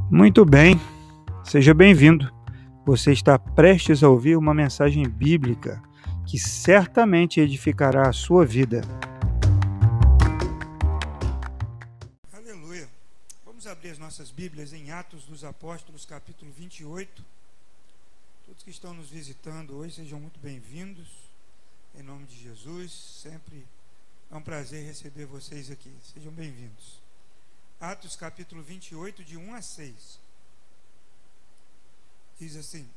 Muito bem, seja bem-vindo. Você está prestes a ouvir uma mensagem bíblica que certamente edificará a sua vida. Aleluia. Vamos abrir as nossas Bíblias em Atos dos Apóstolos, capítulo 28. Todos que estão nos visitando hoje, sejam muito bem-vindos. Em nome de Jesus, sempre é um prazer receber vocês aqui. Sejam bem-vindos. Atos, capítulo 28, de 1 a 6. Diz assim: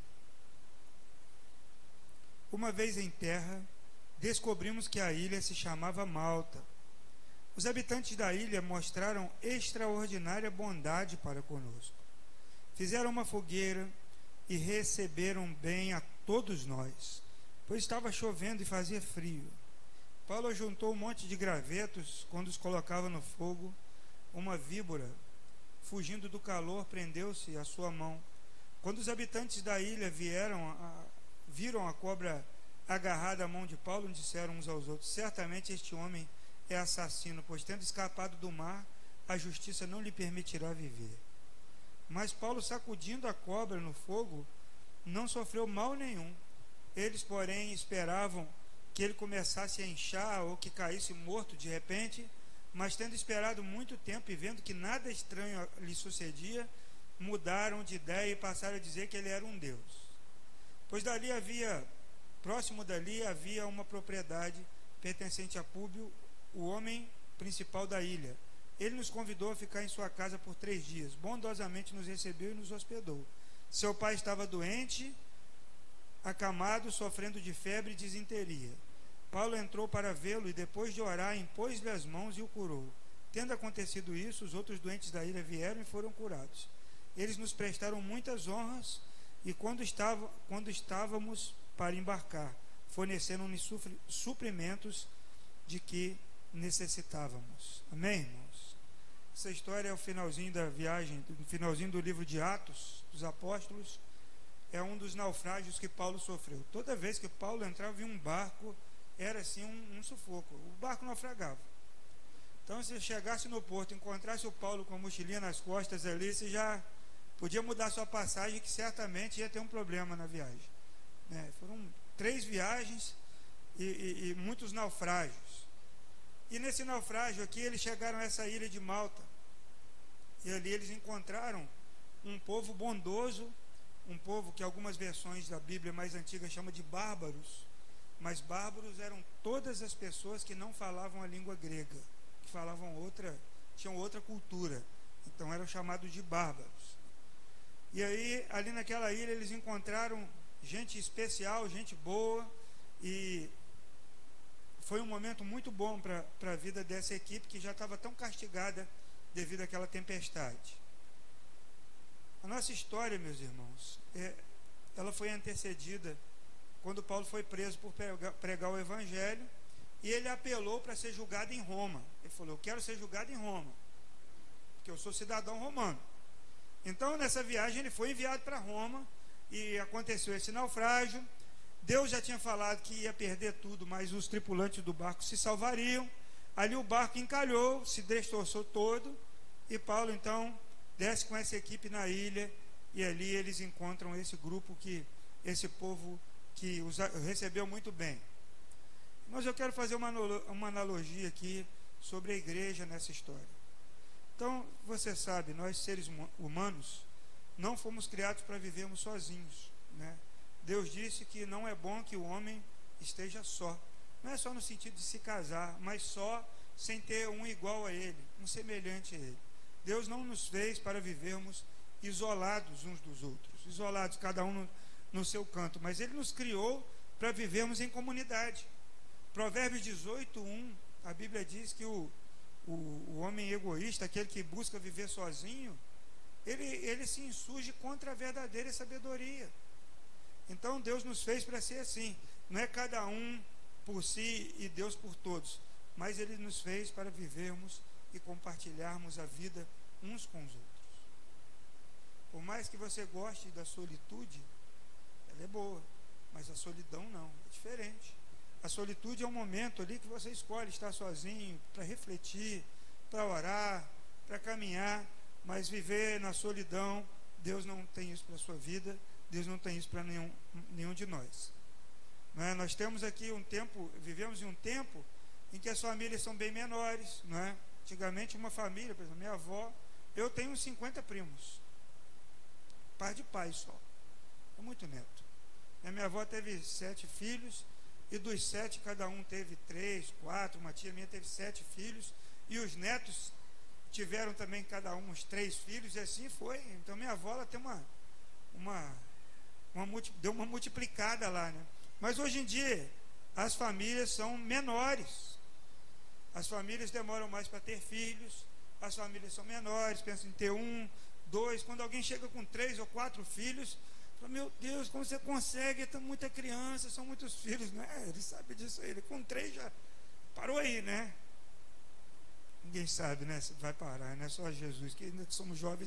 Uma vez em terra, descobrimos que a ilha se chamava Malta. Os habitantes da ilha mostraram extraordinária bondade para conosco. Fizeram uma fogueira e receberam bem a todos nós, pois estava chovendo e fazia frio. Paulo juntou um monte de gravetos. Quando os colocava no fogo, uma víbora, fugindo do calor, prendeu-se à sua mão. Quando os habitantes da ilha viram a cobra agarrada à mão de Paulo, disseram uns aos outros: certamente este homem é assassino, pois tendo escapado do mar, a justiça não lhe permitirá viver. Mas Paulo, sacudindo a cobra no fogo, não sofreu mal nenhum. Eles, porém, esperavam que ele começasse a inchar ou que caísse morto de repente, mas tendo esperado muito tempo e vendo que nada estranho lhe sucedia, mudaram de ideia e passaram a dizer que ele era um deus. Pois próximo dali havia uma propriedade pertencente a Públio, o homem principal da ilha. Ele nos convidou a ficar em sua casa por 3 dias. Bondosamente nos recebeu e nos hospedou. Seu pai estava doente, acamado, sofrendo de febre e disenteria. Paulo entrou para vê-lo e, depois de orar, impôs-lhe as mãos e o curou. Tendo acontecido isso, os outros doentes da ilha vieram e foram curados. Eles nos prestaram muitas honras e, quando estávamos para embarcar, forneceram-nos suprimentos de que necessitávamos. Amém, irmãos? Essa história é o finalzinho da viagem, o finalzinho do livro de Atos dos Apóstolos. É um dos naufrágios que Paulo sofreu. Toda vez que Paulo entrava em um barco, era assim um sufoco. O barco naufragava. Então, se chegasse no porto, encontrasse o Paulo com a mochilinha nas costas ali, você já podia mudar sua passagem, que certamente ia ter um problema na viagem. Foram 3 viagens e muitos naufrágios. E nesse naufrágio aqui, eles chegaram a essa ilha de Malta. E ali eles encontraram um povo bondoso, um povo que algumas versões da Bíblia mais antigas chamam de bárbaros. Mas bárbaros eram todas as pessoas que não falavam a língua grega, que tinham outra cultura. Então eram chamados de bárbaros. E aí, ali naquela ilha, eles encontraram gente especial, gente boa, e foi um momento muito bom para a vida dessa equipe, que já estava tão castigada devido àquela tempestade. A nossa história, meus irmãos, ela foi antecedida quando Paulo foi preso por pregar o Evangelho, e ele apelou para ser julgado em Roma. Ele falou: eu quero ser julgado em Roma, porque eu sou cidadão romano. Então, nessa viagem, ele foi enviado para Roma, e aconteceu esse naufrágio. Deus já tinha falado que ia perder tudo, mas os tripulantes do barco se salvariam. Ali o barco encalhou, se destroçou todo, e Paulo, então, desce com essa equipe na ilha, e ali eles encontram esse povo que os recebeu muito bem. Mas eu quero fazer uma analogia aqui sobre a igreja nessa história. Então, você sabe, nós seres humanos não fomos criados para vivermos sozinhos, né? Deus disse que não é bom que o homem esteja só. Não é só no sentido de se casar, mas só sem ter um igual a ele, um semelhante a ele. Deus não nos fez para vivermos isolados uns dos outros, isolados, cada um no seu canto, mas Ele nos criou para vivermos em comunidade. Provérbios 18:1, a Bíblia diz que o homem egoísta, aquele que busca viver sozinho, ele se insurge contra a verdadeira sabedoria. Então Deus nos fez para ser assim, não é cada um por si e Deus por todos, mas Ele nos fez para vivermos e compartilharmos a vida uns com os outros. Por mais que você goste da solitude, ela é boa, mas a solidão não, é diferente. A solitude é um momento ali que você escolhe estar sozinho, para refletir, para orar, para caminhar. mas viver na solidão, Deus não tem isso para a sua vida, Deus não tem isso para nenhum de nós. Não é? Nós temos aqui vivemos em um tempo em que as famílias são bem menores, não é? Antigamente uma família, por exemplo, minha avó, eu tenho uns 50 primos, par de pai só, é muito neto. A minha avó teve 7 filhos, e dos 7 cada um teve 3, 4, uma tia minha teve 7 filhos, e os netos tiveram também cada um uns 3 filhos, e assim foi. Então minha avó, ela tem deu uma multiplicada lá, né? Mas hoje em dia as famílias são menores, as famílias demoram mais para ter filhos, as famílias são menores, pensam em ter 1, 2, quando alguém chega com 3 ou 4 filhos, fala, meu Deus, como você consegue, é muita criança, são muitos filhos, não é? Ele sabe disso aí, ele com 3 já parou aí, né? Ninguém sabe, né, se vai parar, não é só Jesus, que ainda somos jovens,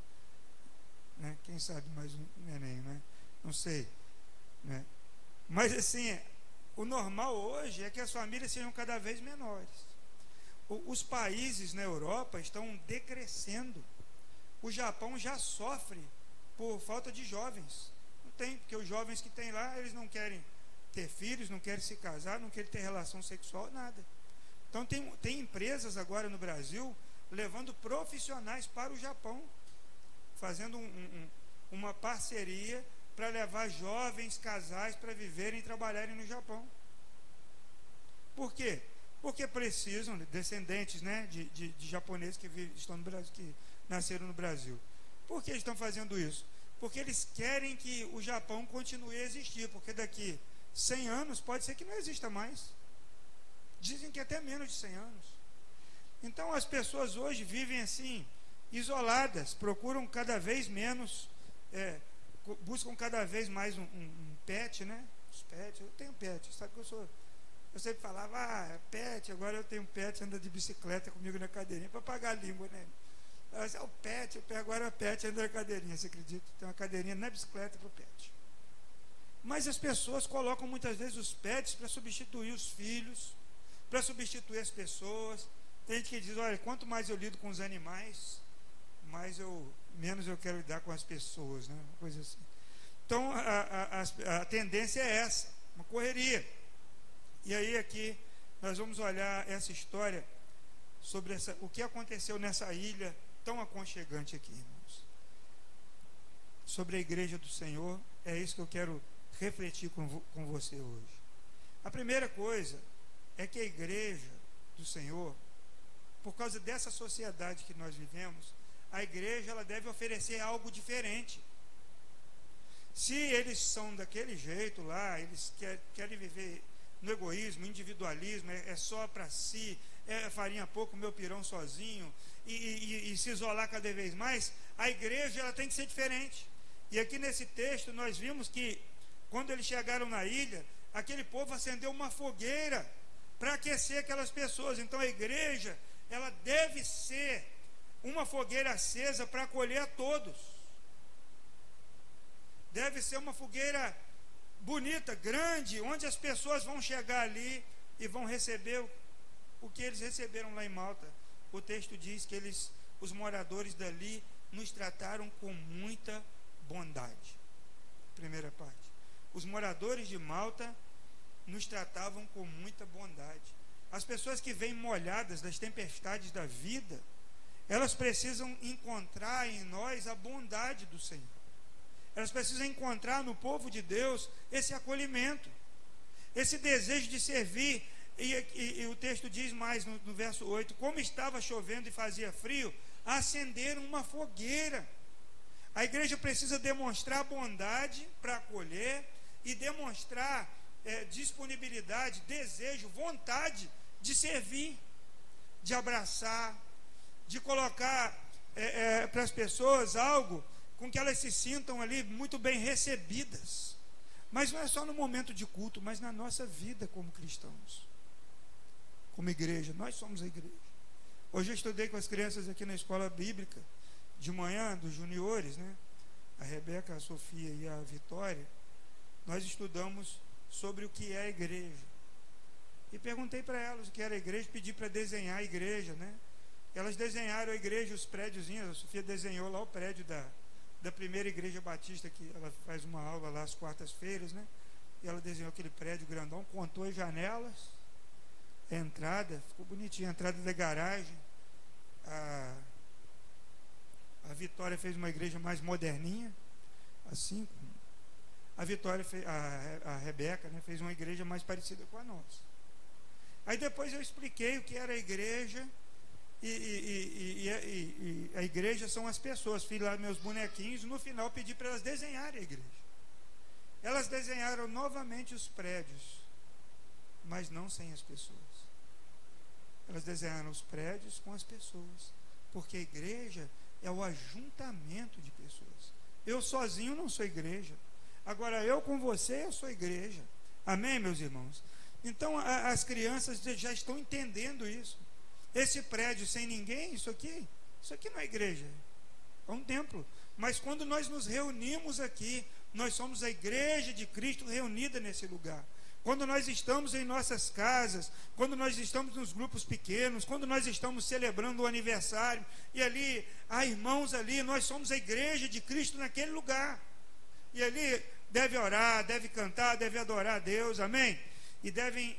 né? Quem sabe mais um neném, né? Não sei, né? Mas assim, o normal hoje é que as famílias sejam cada vez menores. Os países na Europa estão decrescendo. O Japão já sofre por falta de jovens. Não tem, porque os jovens que tem lá, eles não querem ter filhos, não querem se casar, não querem ter relação sexual, nada. Então tem empresas agora no Brasil levando profissionais para o Japão, fazendo uma parceria para levar jovens casais para viverem e trabalharem no Japão. Por quê? Porque precisam, descendentes, né, de japoneses que estão no Brasil, que nasceram no Brasil. Por que eles estão fazendo isso? Porque eles querem que o Japão continue a existir, porque daqui 100 anos pode ser que não exista mais. Dizem que até menos de 100 anos. Então as pessoas hoje vivem assim, isoladas, procuram cada vez menos, buscam cada vez mais um pet, né? Os pets, eu tenho pet, sabe que eu sempre falava, pet, agora eu tenho pet, anda de bicicleta comigo na cadeirinha, para pagar a língua, né? O pet, agora a pet anda na cadeirinha, você acredita? Tem uma cadeirinha na bicicleta para o pet. Mas as pessoas colocam muitas vezes os pets para substituir os filhos, para substituir as pessoas. Tem gente que diz, olha, quanto mais eu lido com os animais, menos eu quero lidar com as pessoas, né? Uma coisa assim. Então a tendência é essa, uma correria. E aí aqui nós vamos olhar essa história sobre o que aconteceu nessa ilha tão aconchegante aqui, irmãos. Sobre a igreja do Senhor, é isso que eu quero refletir com você hoje. A primeira coisa é que a igreja do Senhor, por causa dessa sociedade que nós vivemos, a igreja ela deve oferecer algo diferente. Se eles são daquele jeito lá, eles querem viver no egoísmo, individualismo, é só para si, farinha pouco, meu pirão sozinho, e se isolar cada vez mais, a igreja ela tem que ser diferente. E aqui nesse texto nós vimos que quando eles chegaram na ilha, aquele povo acendeu uma fogueira para aquecer aquelas pessoas. Então a igreja ela deve ser uma fogueira acesa para acolher a todos. Deve ser uma fogueira bonita, grande, onde as pessoas vão chegar ali e vão receber o que eles receberam lá em Malta. O texto diz que os moradores dali nos trataram com muita bondade. Primeira parte. Os moradores de Malta nos tratavam com muita bondade. As pessoas que vêm molhadas das tempestades da vida, elas precisam encontrar em nós a bondade do Senhor. Elas precisam encontrar no povo de Deus esse acolhimento, esse desejo de servir. E o texto diz mais no verso 8: como estava chovendo e fazia frio, acenderam uma fogueira. A igreja precisa demonstrar bondade para acolher e demonstrar disponibilidade, desejo, vontade de servir, de abraçar, de colocar para as pessoas algo com que elas se sintam ali muito bem recebidas. Mas não é só no momento de culto, mas na nossa vida como cristãos, como igreja. Nós somos a igreja. Hoje eu estudei com as crianças aqui na escola bíblica de manhã, dos juniores, né? A Rebeca, a Sofia e a Vitória. Nós estudamos sobre o que é a igreja. E perguntei para elas o que era a igreja, pedi para desenhar a igreja, né? Elas desenharam a igreja, os prédiozinhos. A Sofia desenhou lá o prédio da primeira igreja batista, que ela faz uma aula lá às quartas-feiras, né? E ela desenhou aquele prédio grandão, contou as janelas, a entrada, ficou bonitinha, a entrada da garagem. A Vitória fez uma igreja mais moderninha, assim. A Vitória, a Rebeca, né, fez uma igreja mais parecida com a nossa. Aí depois eu expliquei o que era a igreja, e a igreja são as pessoas. Fiz lá meus bonequinhos, no final pedi para elas desenharem a igreja. Elas desenharam novamente os prédios, mas não sem as pessoas. Elas desenharam os prédios com as pessoas, porque a igreja é o ajuntamento de pessoas. Eu sozinho não sou igreja. Agora eu com você, eu sou igreja. Amém, meus irmãos? Então as crianças já estão entendendo isso. Esse prédio sem ninguém, isso aqui não é igreja, é um templo. Mas quando nós nos reunimos aqui, nós somos a igreja de Cristo reunida nesse lugar. Quando nós estamos em nossas casas, quando nós estamos nos grupos pequenos, quando nós estamos celebrando o aniversário, e ali há irmãos ali, nós somos a igreja de Cristo naquele lugar. E ali deve orar, deve cantar, deve adorar a Deus, amém? E deve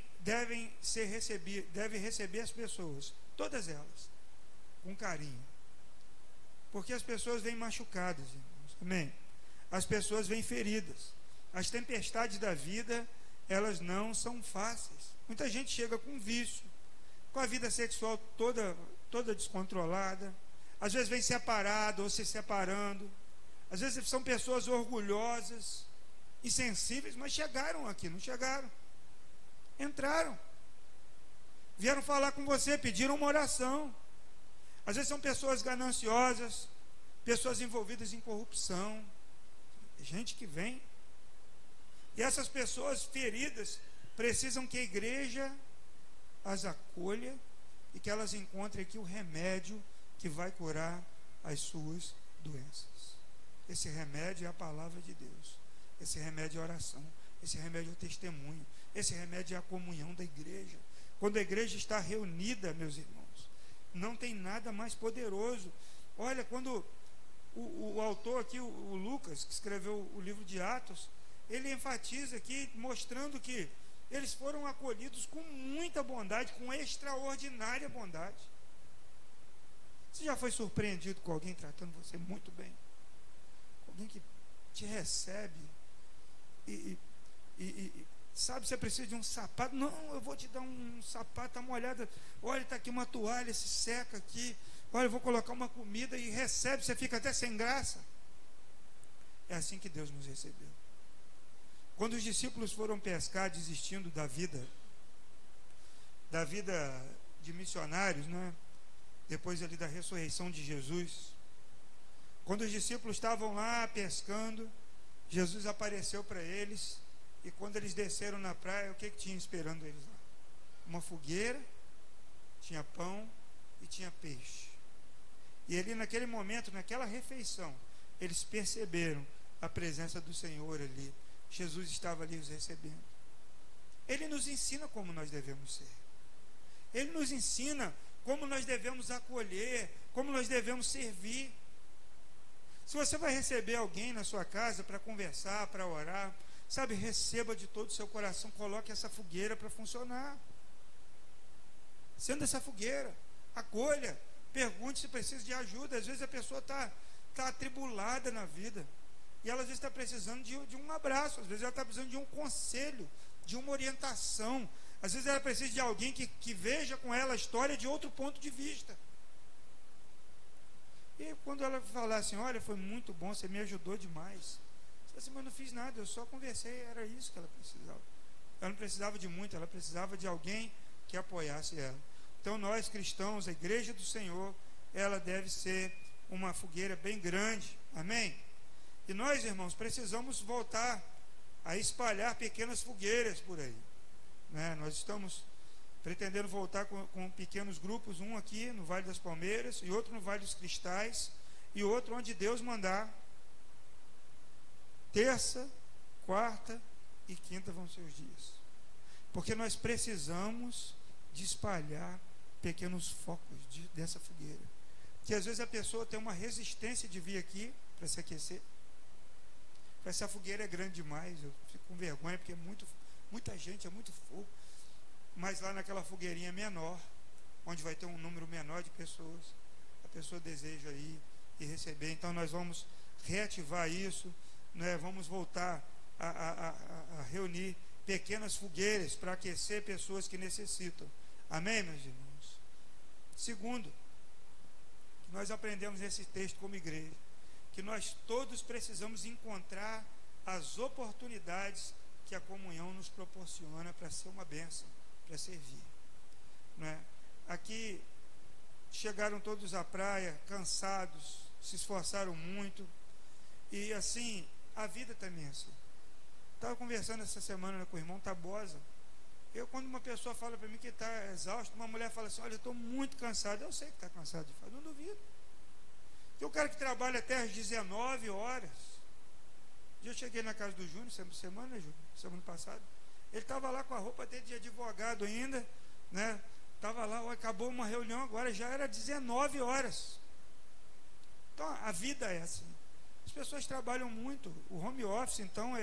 receber as pessoas, todas elas, com carinho. Porque as pessoas vêm machucadas, irmãos, amém? As pessoas vêm feridas. As tempestades da vida, elas não são fáceis. Muita gente chega com vício, com a vida sexual toda descontrolada. Às vezes vem separado ou se separando. Às vezes são pessoas orgulhosas, insensíveis, mas chegaram aqui, não chegaram. Entraram. Vieram falar com você, pediram uma oração. Às vezes são pessoas gananciosas, pessoas envolvidas em corrupção. Gente que vem. E essas pessoas feridas precisam que a igreja as acolha e que elas encontrem aqui o remédio que vai curar as suas doenças. Esse remédio é a palavra de Deus. Esse remédio é a oração. Esse remédio é o testemunho. Esse remédio é a comunhão da igreja. Quando a igreja está reunida, meus irmãos, não tem nada mais poderoso. Olha, quando o autor aqui, o Lucas, que escreveu o livro de Atos, ele enfatiza aqui, mostrando que eles foram acolhidos com muita bondade, com extraordinária bondade. Você já foi surpreendido com alguém tratando você muito bem? Alguém que te recebe e sabe, você precisa de um sapato. Não, eu vou te dar um sapato, está molhado. Olha, está aqui uma toalha, se seca aqui. Olha, eu vou colocar uma comida e recebe, você fica até sem graça. É assim que Deus nos recebeu. Quando os discípulos foram pescar, desistindo da vida de missionários, né? Depois ali da ressurreição de Jesus, quando os discípulos estavam lá pescando, Jesus apareceu para eles, e quando eles desceram na praia, o que tinha esperando eles lá? Uma fogueira, tinha pão e tinha peixe. E ali naquele momento, naquela refeição, eles perceberam a presença do Senhor ali. Jesus estava ali os recebendo. Ele nos ensina como nós devemos ser. Ele nos ensina como nós devemos acolher, como nós devemos servir. Se você vai receber alguém na sua casa para conversar, para orar, sabe, receba de todo o seu coração, coloque essa fogueira para funcionar. Sendo essa fogueira, acolha, pergunte se precisa de ajuda. Às vezes a pessoa está atribulada na vida, e ela às vezes está precisando de um abraço, às vezes ela está precisando de um conselho, de uma orientação, às vezes ela precisa de alguém que veja com ela a história de outro ponto de vista. E quando ela falar assim, olha, foi muito bom, você me ajudou demais, você assim, mas eu não fiz nada, eu só conversei, era isso que ela precisava. Ela não precisava de muito, ela precisava de alguém que apoiasse ela. Então nós cristãos, a igreja do Senhor, ela deve ser uma fogueira bem grande, amém? E nós, irmãos, precisamos voltar a espalhar pequenas fogueiras por aí, né? Nós estamos pretendendo voltar com pequenos grupos, um aqui no Vale das Palmeiras, e outro no Vale dos Cristais, e outro onde Deus mandar. Terça, quarta e quinta vão ser os dias, porque nós precisamos de espalhar pequenos focos dessa fogueira. Que às vezes a pessoa tem uma resistência de vir aqui para se aquecer. Essa fogueira é grande demais, eu fico com vergonha, porque muita gente, é muito fogo. Mas lá naquela fogueirinha menor, onde vai ter um número menor de pessoas, a pessoa deseja ir e receber. Então nós vamos reativar isso, né? Vamos voltar a reunir pequenas fogueiras para aquecer pessoas que necessitam. Amém, meus irmãos? Segundo, que nós aprendemos nesse texto como igreja, que nós todos precisamos encontrar as oportunidades que a comunhão nos proporciona para ser uma bênção, para servir, não é? Aqui chegaram todos à praia cansados, se esforçaram muito, e assim a vida também é assim. Estava conversando essa semana com o irmão Tabosa. Quando uma pessoa fala para mim que está exausto, uma mulher fala assim: olha, eu estou muito cansado. Eu sei que está cansado de falar, não duvido. Tem um cara que trabalha até às 19 horas. Eu cheguei na casa do Júnior, semana passada. Ele estava lá com a roupa dele de advogado ainda, né? Estava lá, acabou uma reunião agora, já era 19 horas. Então a vida é assim. As pessoas trabalham muito. O home office, então,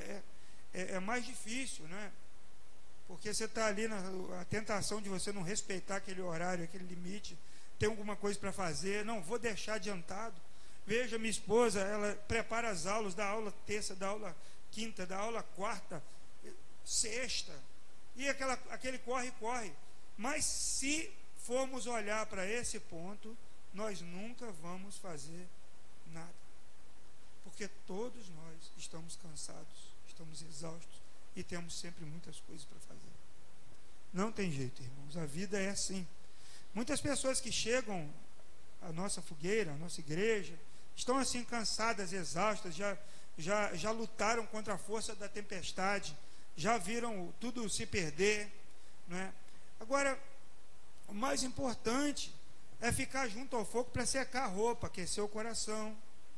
é mais difícil, né? Porque você está ali a tentação de você não respeitar aquele horário, aquele limite. Tem alguma coisa para fazer, não vou deixar adiantado. Veja, minha esposa, ela prepara as aulas, da aula terça, da aula quinta, da aula quarta, sexta, e aquele corre. Mas se formos olhar para esse ponto, nós nunca vamos fazer nada, porque todos nós estamos cansados, estamos exaustos e temos sempre muitas coisas para fazer. Não tem jeito, irmãos, a vida é assim. Muitas pessoas que chegam à nossa fogueira, à nossa igreja, estão assim cansadas, exaustas, já lutaram contra a força da tempestade, já viram tudo se perder, não é? Agora, o mais importante é ficar junto ao fogo para secar a roupa, aquecer o coração.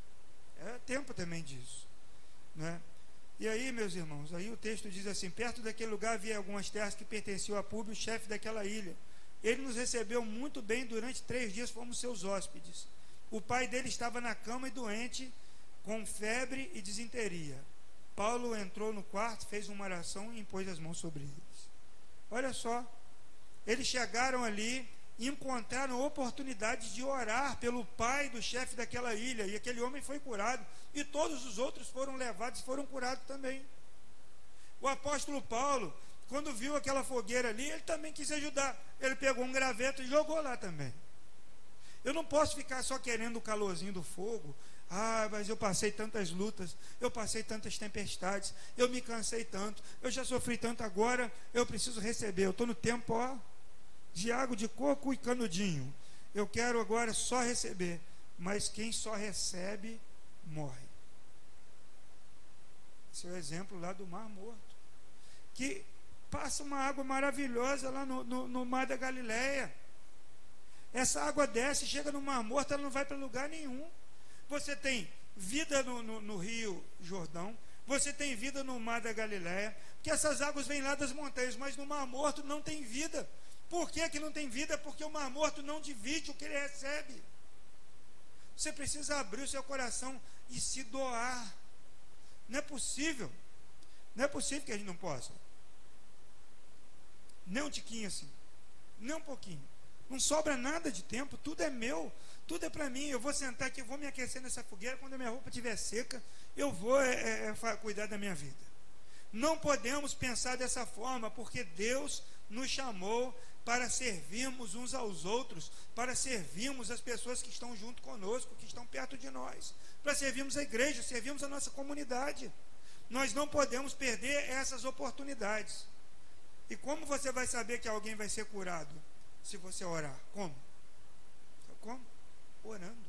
É tempo também disso, não é? E aí, meus irmãos, aí o texto diz assim: perto daquele lugar havia algumas terras que pertenciam a Públio, chefe daquela ilha. Ele nos recebeu muito bem, durante 3 dias fomos seus hóspedes. O pai dele estava na cama e doente, com febre e disenteria. Paulo entrou no quarto, fez uma oração e impôs as mãos sobre eles. Olha só, eles chegaram ali e encontraram oportunidade de orar pelo pai do chefe daquela ilha, e aquele homem foi curado, e todos os outros foram levados e foram curados também. O apóstolo Paulo, quando viu aquela fogueira ali, ele também quis ajudar. Ele pegou um graveto e jogou lá também. Eu não posso ficar só querendo o calorzinho do fogo. Mas eu passei tantas lutas, eu passei tantas tempestades, eu me cansei tanto, eu já sofri tanto, agora eu preciso receber. Eu estou no tempo de água de coco e canudinho. Eu quero agora só receber. Mas quem só recebe, morre. Esse é o exemplo lá do Mar Morto, que passa uma água maravilhosa lá no Mar da Galileia. Essa água desce, chega no Mar Morto, ela não vai para lugar nenhum. Você tem vida no Rio Jordão, você tem vida no Mar da Galileia, que essas águas vêm lá das montanhas, mas no Mar Morto não tem vida. Por que não tem vida? Porque o Mar Morto não divide o que ele recebe. Você precisa abrir o seu coração e se doar. Não é possível que a gente não possa. Nem um tiquinho assim, nem um pouquinho. Não sobra nada de tempo, tudo é meu, tudo é para mim. Eu vou sentar aqui, eu vou me aquecer nessa fogueira. Quando a minha roupa estiver seca, eu vou cuidar da minha vida. Não podemos pensar dessa forma, porque Deus nos chamou para servirmos uns aos outros, para servirmos as pessoas que estão junto conosco, que estão perto de nós, para servirmos a igreja, servirmos a nossa comunidade. Nós não podemos perder essas oportunidades. E como você vai saber que alguém vai ser curado? Se você orar. Como? Orando.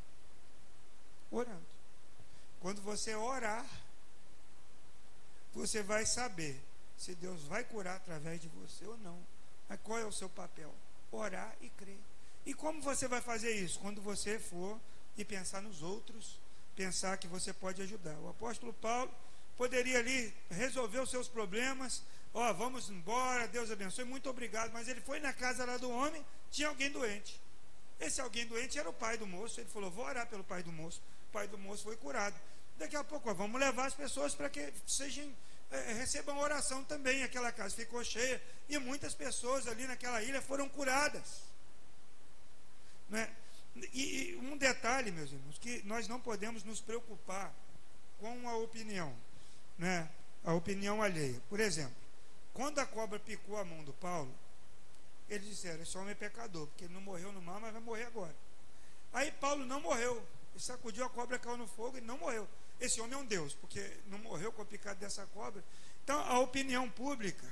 Quando você orar, você vai saber se Deus vai curar através de você ou não. Mas qual é o seu papel? Orar e crer. E como você vai fazer isso? Quando você for e pensar nos outros, pensar que você pode ajudar. O apóstolo Paulo poderia ali resolver os seus problemas. Vamos embora, Deus abençoe, muito obrigado. Mas ele foi na casa lá do homem, tinha alguém doente. Esse alguém doente era o pai do moço. Ele falou: vou orar pelo pai do moço. O pai do moço foi curado. Daqui a pouco, vamos levar as pessoas para que recebam oração também. Aquela casa ficou cheia e muitas pessoas ali naquela ilha foram curadas, né? E um detalhe, meus irmãos, que nós não podemos nos preocupar com a opinião, né? A opinião alheia. Por exemplo, quando a cobra picou a mão do Paulo, eles disseram: esse homem é pecador, porque ele não morreu no mar, mas vai morrer agora. Aí Paulo não morreu. Ele sacudiu a cobra, caiu no fogo e não morreu. Esse homem é um Deus, porque não morreu com a picada dessa cobra. Então, a opinião pública,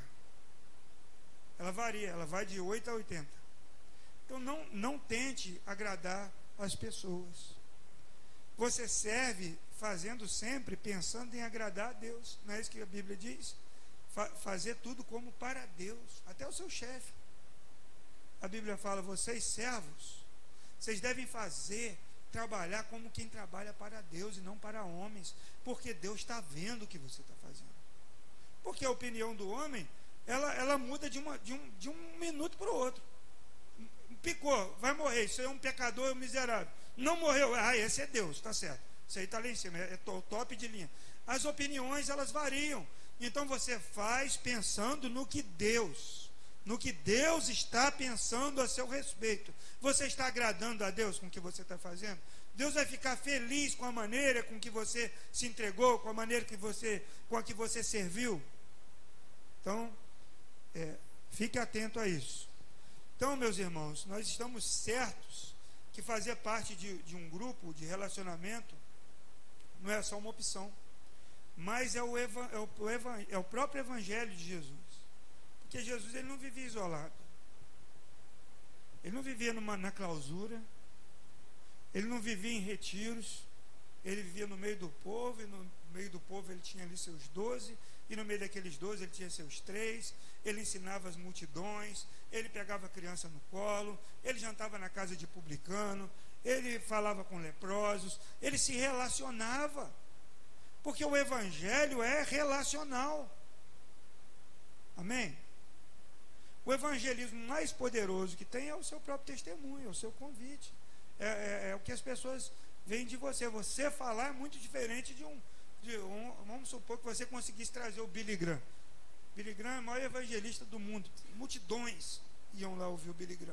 ela varia, ela vai de 8 a 80. Então, não tente agradar as pessoas. Você serve fazendo sempre, pensando em agradar a Deus. Não é isso que a Bíblia diz? Fazer tudo como para Deus, até o seu chefe. A Bíblia fala: vocês servos, vocês devem trabalhar como quem trabalha para Deus e não para homens, porque Deus está vendo o que você está fazendo. Porque a opinião do homem, ela muda de um minuto para o outro. Picou, vai morrer, isso aí é um pecador, é um miserável. Não morreu, esse é Deus, está certo. Isso aí está lá em cima, é top de linha. As opiniões, elas variam. Então você faz pensando no que Deus está pensando a seu respeito. Você está agradando a Deus com o que você está fazendo? Deus vai ficar feliz com a maneira com que você se entregou, com a maneira com a que você serviu? Então, fique atento a isso. Então, meus irmãos, nós estamos certos que fazer parte de um grupo de relacionamento não é só uma opção, mas é o próprio Evangelho de Jesus. Porque Jesus, ele não vivia isolado, ele não vivia na clausura, ele não vivia em retiros, ele vivia no meio do povo, e no meio do povo ele tinha ali seus 12, e no meio daqueles 12 ele tinha seus 3, ele ensinava as multidões, ele pegava a criança no colo, ele jantava na casa de publicano, ele falava com leprosos, ele se relacionava, porque o Evangelho é relacional. Amém? O evangelismo mais poderoso que tem é o seu próprio testemunho, é o seu convite, é o que as pessoas veem de você. Você falar é muito diferente vamos supor que você conseguisse trazer o Billy Graham. Billy Graham é o maior evangelista do mundo, multidões iam lá ouvir o Billy Graham.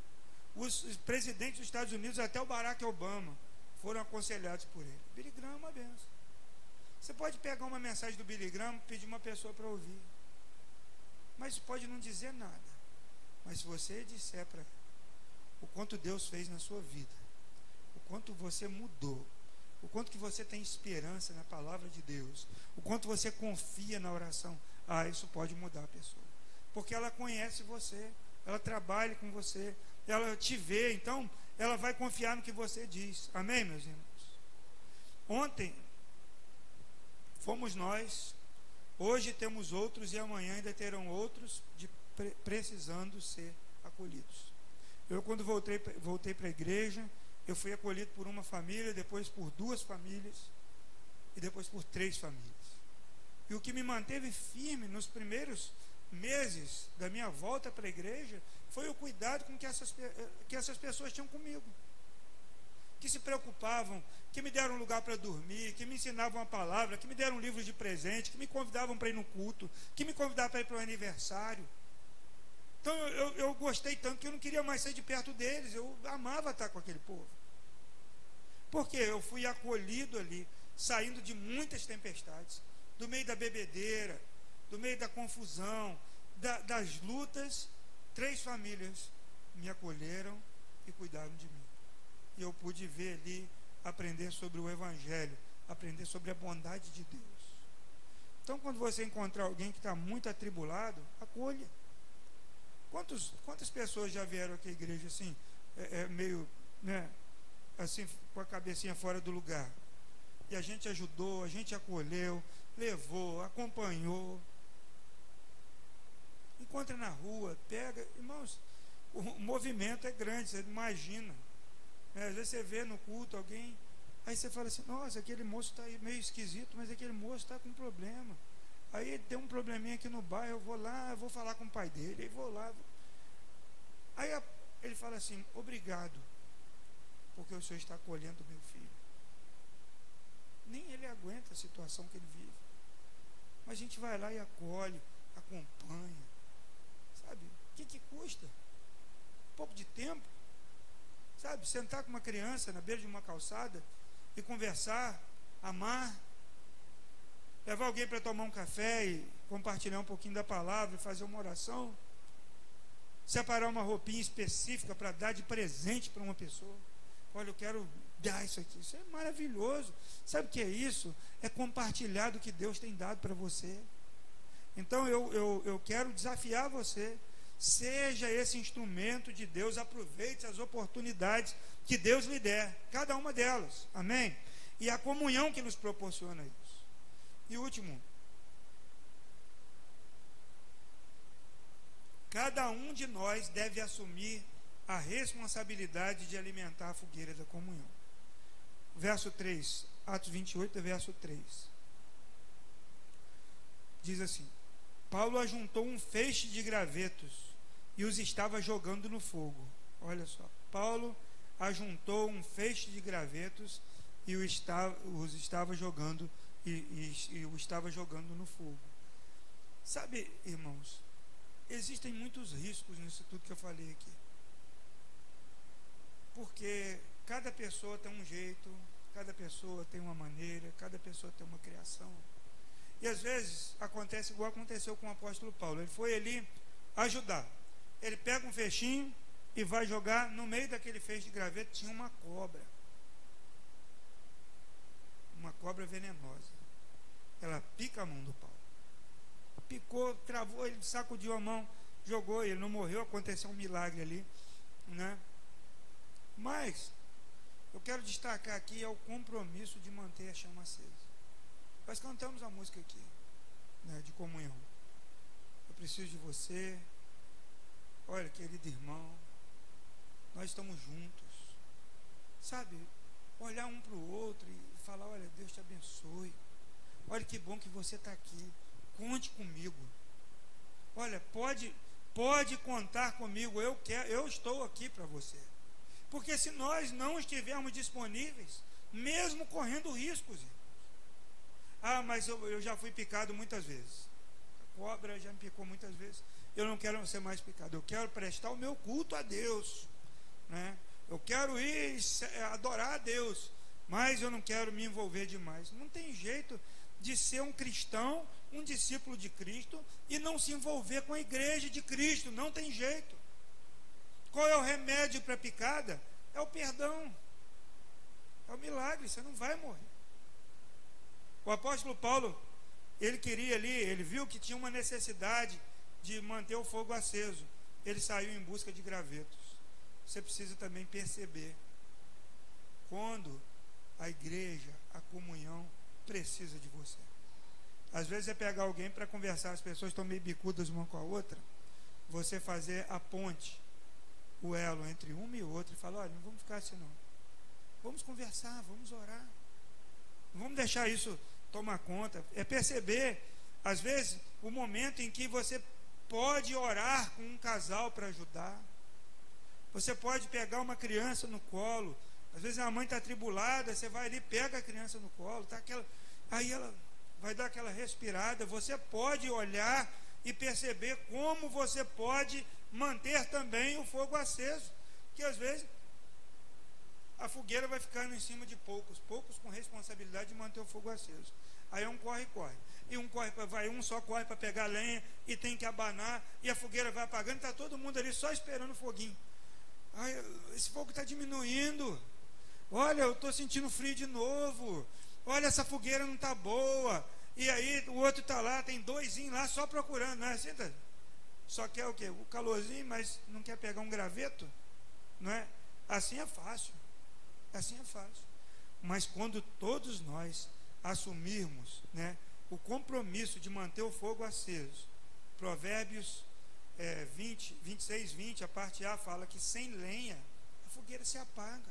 Os presidentes dos Estados Unidos, até o Barack Obama, foram aconselhados por ele. Billy Graham é uma benção. Você pode pegar uma mensagem do Billy Graham e pedir uma pessoa para ouvir, mas pode não dizer nada. Mas se você disser para ele o quanto Deus fez na sua vida, o quanto você mudou, o quanto que você tem esperança na palavra de Deus, o quanto você confia na oração, isso pode mudar a pessoa, porque ela conhece você, ela trabalha com você, ela te vê, então ela vai confiar no que você diz. Amém, meus irmãos? Ontem fomos nós, hoje temos outros e amanhã ainda terão outros precisando ser acolhidos. Eu, quando voltei para a igreja, eu fui acolhido por uma família, depois por 2 famílias e depois por 3 famílias. E o que me manteve firme nos primeiros meses da minha volta para a igreja foi o cuidado com que essas pessoas tinham comigo, que se preocupavam, que me deram um lugar para dormir, que me ensinavam a palavra, que me deram livros de presente, que me convidavam para ir no culto, que me convidavam para ir para o aniversário. Então eu gostei tanto que eu não queria mais sair de perto deles, eu amava estar com aquele povo, porque eu fui acolhido ali, saindo de muitas tempestades, do meio da bebedeira, do meio da confusão, das lutas. 3 famílias me acolheram e cuidaram de mim, e eu pude ver ali, aprender sobre o Evangelho, aprender sobre a bondade de Deus. Então, quando você encontrar alguém que está muito atribulado, acolha. Quantas pessoas já vieram aqui à igreja assim, meio, né, assim, com a cabecinha fora do lugar, e a gente ajudou, a gente acolheu, levou, acompanhou. Encontra na rua, pega, irmãos, o movimento é grande, você imagina, né? Às vezes você vê no culto alguém, aí você fala assim: nossa, aquele moço está meio esquisito, mas aquele moço está com problema. Aí ele tem um probleminha aqui no bairro, eu vou lá, eu vou falar com o pai dele, aí vou lá. Aí ele fala assim: obrigado, porque o Senhor está acolhendo o meu filho. Nem ele aguenta a situação que ele vive. Mas a gente vai lá e acolhe, acompanha. Sabe? O que custa? Um pouco de tempo. Sabe? Sentar com uma criança na beira de uma calçada e conversar, amar. Levar alguém para tomar um café e compartilhar um pouquinho da palavra e fazer uma oração. Separar uma roupinha específica para dar de presente para uma pessoa. Olha, eu quero dar isso aqui. Isso é maravilhoso. Sabe o que é isso? É compartilhar do que Deus tem dado para você. Então eu quero desafiar você. Seja esse instrumento de Deus. Aproveite as oportunidades que Deus lhe der. Cada uma delas. Amém? E a comunhão que nos proporciona isso. E último. Cada um de nós deve assumir a responsabilidade de alimentar a fogueira da comunhão. Verso 3, Atos 28, verso 3. Diz assim: Paulo ajuntou um feixe de gravetos e os estava jogando no fogo. Olha só, Paulo ajuntou um feixe de gravetos e os estava jogando no fogo. Sabe, irmãos, existem muitos riscos nisso tudo que eu falei aqui. Porque cada pessoa tem um jeito, cada pessoa tem uma maneira, cada pessoa tem uma criação. E às vezes acontece igual aconteceu com o apóstolo Paulo. Ele foi ali ajudar. Ele pega um feixinho e vai jogar. No meio daquele feixe de graveto tinha uma cobra. Uma cobra venenosa. Ela pica a mão do Paulo. Picou, travou, ele sacudiu a mão, jogou, ele não morreu, aconteceu um milagre ali, né? Mas eu quero destacar aqui é o compromisso de manter a chama acesa. Nós cantamos a música aqui, né, de comunhão. Eu preciso de você. Olha, querido irmão, nós estamos juntos. Sabe, olhar um para o outro e falar: olha, Deus te abençoe. Olha que bom que você está aqui. Conte comigo. Olha, pode contar comigo. Eu estou aqui para você. Porque se nós não estivermos disponíveis, mesmo correndo riscos, mas eu já fui picado muitas vezes. A cobra já me picou muitas vezes. Eu não quero ser mais picado. Eu quero prestar o meu culto a Deus, né? Eu quero ir adorar a Deus, mas eu não quero me envolver demais. Não tem jeito de ser um cristão, um discípulo de Cristo, e não se envolver com a igreja de Cristo. Não tem jeito. Qual é o remédio para a picada? É o perdão. É o milagre, você não vai morrer. O apóstolo Paulo, ele queria ali, ele viu que tinha uma necessidade de manter o fogo aceso. Ele saiu em busca de gravetos. Você precisa também perceber quando a igreja, a comunhão precisa de você. Às vezes é pegar alguém para conversar, as pessoas estão meio bicudas uma com a outra, você fazer a ponte, o elo entre uma e outra, e falar: olha, não vamos ficar assim não, vamos conversar, vamos orar, não vamos deixar isso tomar conta. É perceber, às vezes, o momento em que você pode orar com um casal para ajudar. Você pode pegar uma criança no colo. Às vezes a mãe está atribulada, você vai ali, pega a criança no colo, aí ela vai dar aquela respirada. Você pode olhar e perceber como você pode manter também o fogo aceso, que às vezes a fogueira vai ficando em cima de poucos com responsabilidade de manter o fogo aceso. Aí um corre, e um só corre para pegar lenha e tem que abanar, e a fogueira vai apagando, está todo mundo ali só esperando o foguinho. Esse fogo está diminuindo. Olha, eu estou sentindo frio de novo. Olha, essa fogueira não está boa. E aí o outro está lá, tem doisinho lá só procurando, não é assim? Só quer o quê? O calorzinho, mas não quer pegar um graveto, não é? Assim é fácil. Assim é fácil. Mas quando todos nós assumirmos, né, o compromisso de manter o fogo aceso, Provérbios 26, 20, a parte A fala que sem lenha a fogueira se apaga.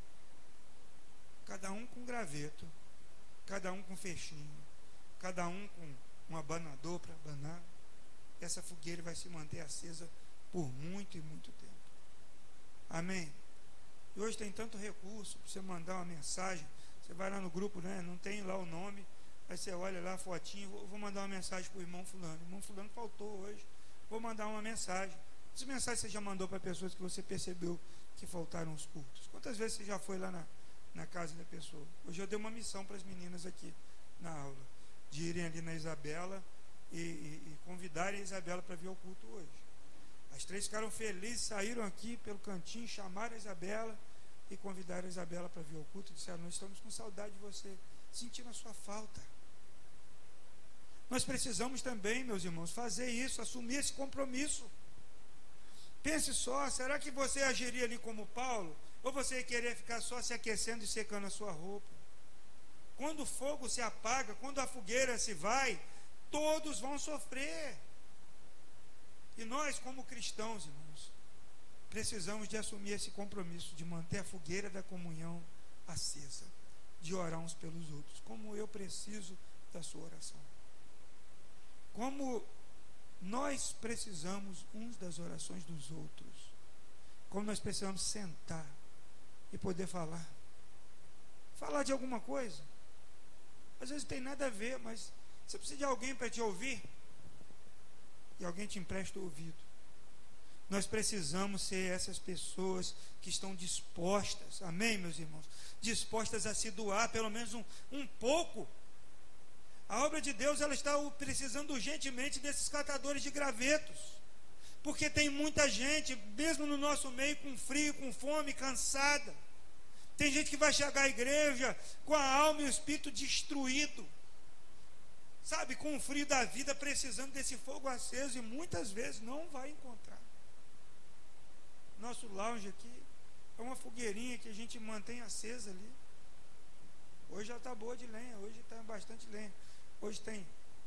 Cada um com graveto, cada um com feixinho, cada um com um abanador para abanar, essa fogueira vai se manter acesa por muito e muito tempo. Amém? E hoje tem tanto recurso para você mandar uma mensagem. Você vai lá no grupo, né? Não tem lá o nome. Aí você olha lá a fotinho. Vou mandar uma mensagem para o irmão fulano. O irmão fulano faltou hoje. Vou mandar uma mensagem. Quantas mensagens você já mandou para pessoas que você percebeu que faltaram os cultos? Quantas vezes você já foi lá na casa da pessoa? Hoje eu dei uma missão para as meninas aqui na aula, de irem ali na Isabela e convidarem a Isabela para vir ao culto hoje. As 3 ficaram felizes, saíram aqui pelo cantinho, chamaram a Isabela e convidaram a Isabela para vir ao culto e disseram: nós estamos com saudade de você, sentindo a sua falta. Nós precisamos também, meus irmãos, fazer isso, assumir esse compromisso. Pense só, será que você agiria ali como Paulo? Ou você ia querer ficar só se aquecendo e secando a sua roupa? Quando o fogo se apaga, quando a fogueira se vai, todos vão sofrer. E nós, como cristãos, irmãos, precisamos de assumir esse compromisso, de manter a fogueira da comunhão acesa, de orar uns pelos outros, como eu preciso da sua oração. Como nós precisamos uns das orações dos outros, como nós precisamos sentar e poder falar de alguma coisa. Às vezes não tem nada a ver, mas você precisa de alguém para te ouvir, e alguém te empresta o ouvido. Nós precisamos ser essas pessoas que estão dispostas, amém, meus irmãos? Dispostas a se doar, pelo menos um pouco. A obra de Deus, ela está precisando urgentemente desses catadores de gravetos, porque tem muita gente, mesmo no nosso meio, com frio, com fome, cansada. Tem gente que vai chegar à igreja com a alma e o espírito destruído, sabe, com o frio da vida, precisando desse fogo aceso, e muitas vezes não vai encontrar. Nosso lounge aqui é uma fogueirinha que a gente mantém acesa ali. Hoje já está boa de lenha, hoje está bastante lenha. Hoje tem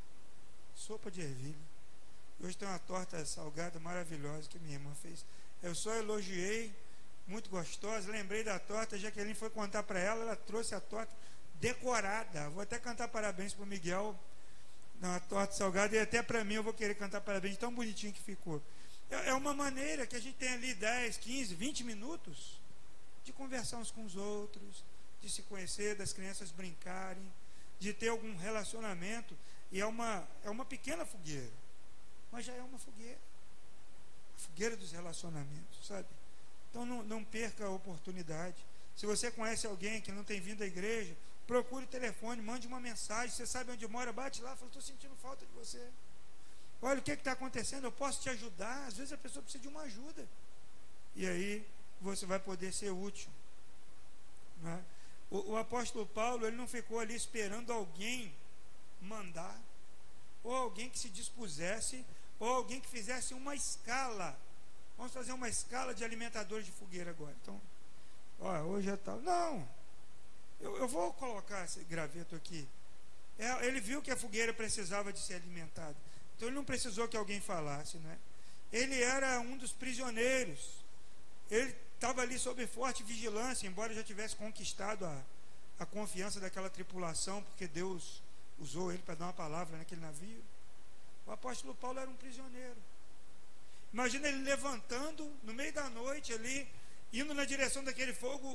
sopa de ervilha. Hoje tem uma torta salgada maravilhosa que minha irmã fez. Eu só elogiei, muito gostosa. Lembrei da torta, a Jaqueline foi contar para ela, ela trouxe a torta decorada. Vou até cantar parabéns para o Miguel na torta salgada, e até para mim eu vou querer cantar parabéns, tão bonitinho que ficou. É uma maneira que a gente tem ali 10, 15, 20 minutos de conversar uns com os outros, de se conhecer, das crianças brincarem, de ter algum relacionamento. E é uma pequena fogueira, mas já é uma fogueira, a fogueira dos relacionamentos, sabe? Então não perca a oportunidade. Se você conhece alguém que não tem vindo à igreja, procure o telefone, mande uma mensagem. Você sabe onde mora, bate lá, fala: estou sentindo falta de você, olha o que está acontecendo, eu posso te ajudar. Às vezes a pessoa precisa de uma ajuda, e aí você vai poder ser útil, não é? O apóstolo Paulo, ele não ficou ali esperando alguém mandar, ou alguém que se dispusesse, ou alguém que fizesse uma escala. Vamos fazer uma escala de alimentadores de fogueira agora. Então, hoje é tal. Não, eu vou colocar esse graveto aqui. Ele viu que a fogueira precisava de ser alimentada, então ele não precisou que alguém falasse, né? Ele era um dos prisioneiros, ele estava ali sob forte vigilância, embora já tivesse conquistado a confiança daquela tripulação, porque Deus usou ele para dar uma palavra naquele navio. O apóstolo Paulo era um prisioneiro. Imagina ele levantando no meio da noite ali, indo na direção daquele fogo,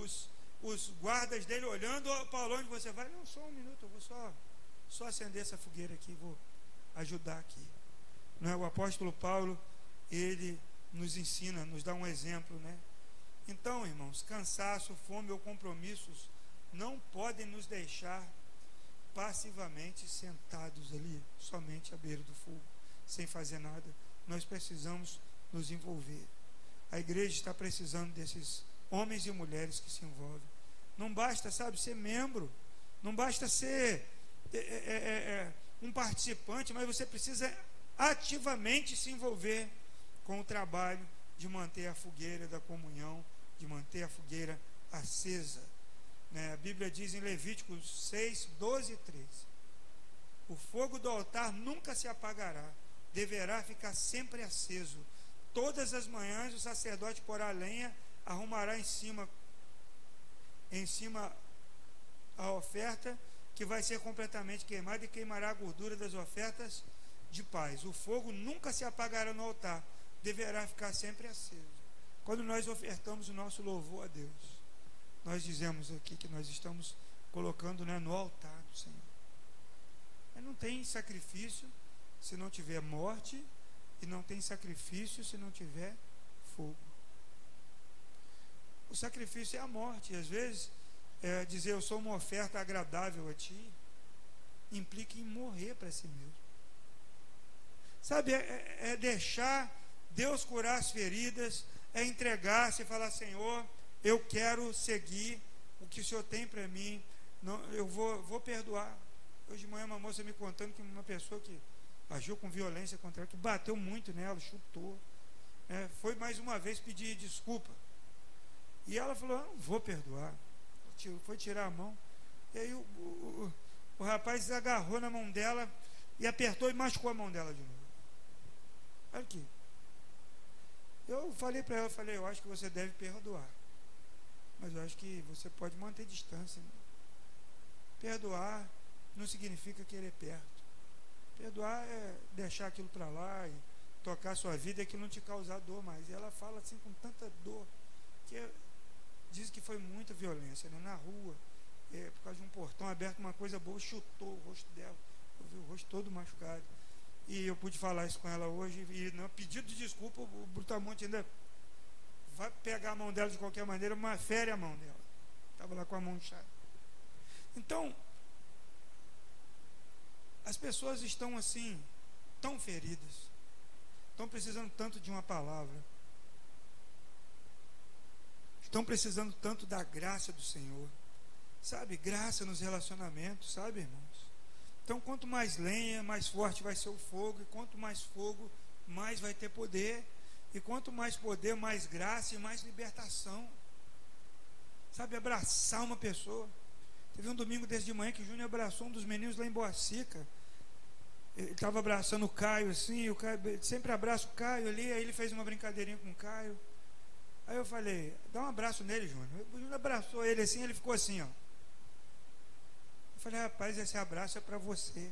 os guardas dele olhando: Paulo, onde você vai? Não, só um minuto, eu vou só acender essa fogueira aqui, vou ajudar aqui. Não é? O apóstolo Paulo, ele nos ensina, nos dá um exemplo, né? Então, irmãos, cansaço, fome ou compromissos não podem nos deixar passivamente sentados ali, somente à beira do fogo, sem fazer nada. Nós precisamos nos envolver. A igreja está precisando desses homens e mulheres que se envolvem. Não basta, sabe, ser membro, não basta ser um participante, mas você precisa ativamente se envolver com o trabalho de manter a fogueira da comunhão, de manter a fogueira acesa, né? A Bíblia diz em Levíticos 6, 12 e 13: o fogo do altar nunca se apagará, deverá ficar sempre aceso. Todas as manhãs o sacerdote porá lenha, arrumará em cima a oferta, que vai ser completamente queimada, e queimará a gordura das ofertas de paz. O fogo nunca se apagará no altar, deverá ficar sempre aceso. Quando nós ofertamos o nosso louvor a Deus, nós dizemos aqui que nós estamos colocando, né, no altar do Senhor. Mas não tem sacrifício se não tiver morte, e não tem sacrifício se não tiver fogo. O sacrifício é a morte. E às vezes dizer eu sou uma oferta agradável a ti implica em morrer para si mesmo. Sabe, é deixar Deus curar as feridas, é entregar-se e falar: Senhor, eu quero seguir o que o Senhor tem para mim. Não, eu vou perdoar. Hoje de manhã uma moça me contando que uma pessoa que agiu com violência contra ela, que bateu muito nela, chutou, foi mais uma vez pedir desculpa. E ela falou: eu não vou perdoar. Foi tirar a mão. E aí o rapaz agarrou na mão dela e apertou e machucou a mão dela de novo. Olha aqui. Eu falei para ela, eu acho que você deve perdoar, mas eu acho que você pode manter distância. Perdoar não significa querer perto. Perdoar é deixar aquilo para lá e tocar a sua vida e aquilo não te causar dor mais. E ela fala assim com tanta dor, que diz que foi muita violência, né? Na rua, por causa de um portão aberto, uma coisa boa, chutou o rosto dela. Eu vi o rosto todo machucado. E eu pude falar isso com ela hoje, e no pedido de desculpa, o Brutamonte ainda vai pegar a mão dela de qualquer maneira, mas fere a mão dela. Estava lá com a mão inchada. Então, as pessoas estão assim, tão feridas, estão precisando tanto de uma palavra, estão precisando tanto da graça do Senhor, sabe? Graça nos relacionamentos, sabe, irmãos? Então, quanto mais lenha, mais forte vai ser o fogo, e quanto mais fogo, mais vai ter poder, e quanto mais poder, mais graça e mais libertação. Sabe, abraçar uma pessoa. Teve um domingo desse de manhã que o Júnior abraçou um dos meninos lá em Boacica. Ele estava abraçando o Caio assim, e o Caio sempre abraça o Caio ali, aí ele fez uma brincadeirinha com o Caio. Aí eu falei: dá um abraço nele, Júnior. O Júnior abraçou ele assim, ele ficou assim, ó. Eu falei: rapaz, esse abraço é para você.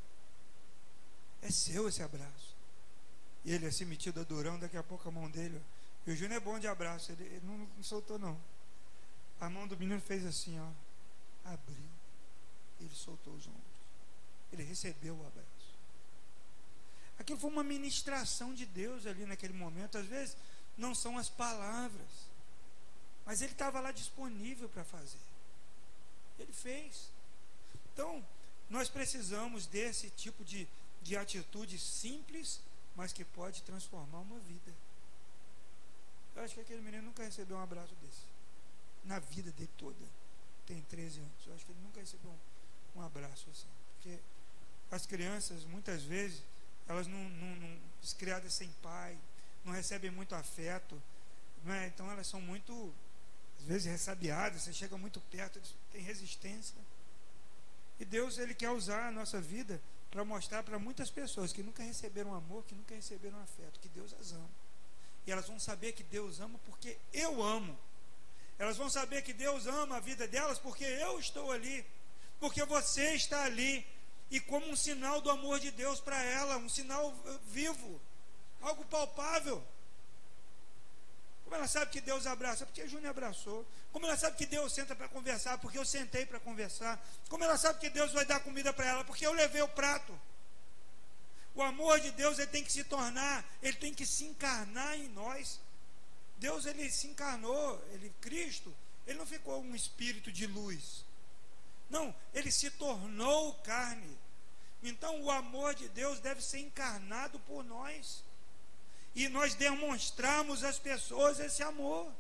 É seu esse abraço. E ele assim, metido a durão, daqui a pouco a mão dele. E o Júnior é bom de abraço, ele não soltou não. A mão do menino fez assim, ó. Abriu. Ele soltou os ombros. Ele recebeu o abraço. Aquilo foi uma ministração de Deus ali naquele momento. Às vezes não são as palavras, mas ele estava lá disponível para fazer. Ele fez. Então, nós precisamos desse tipo de atitude simples, mas que pode transformar uma vida. Eu acho que aquele menino nunca recebeu um abraço desse na vida dele toda. Tem 13 anos. Eu acho que ele nunca recebeu um abraço assim. Porque as crianças, muitas vezes, elas não criadas sem pai, não recebem muito afeto, não é? Então elas são muito, às vezes, ressabiadas. Você chega muito perto, eles têm resistência. E Deus, Ele quer usar a nossa vida para mostrar para muitas pessoas que nunca receberam amor, que nunca receberam afeto, que Deus as ama. E elas vão saber que Deus ama porque eu amo. Elas vão saber que Deus ama a vida delas porque eu estou ali, porque você está ali, e como um sinal do amor de Deus para ela, um sinal vivo, algo palpável. Como ela sabe que Deus abraça? Porque Júnior abraçou. Como ela sabe que Deus senta para conversar? Porque eu sentei para conversar. Como ela sabe que Deus vai dar comida para ela? Porque eu levei o prato. O amor de Deus, ele tem que se tornar, ele tem que se encarnar em nós. Deus, ele se encarnou, Cristo, ele não ficou um espírito de luz. Não, ele se tornou carne. Então o amor de Deus deve ser encarnado por nós. E nós demonstramos às pessoas esse amor.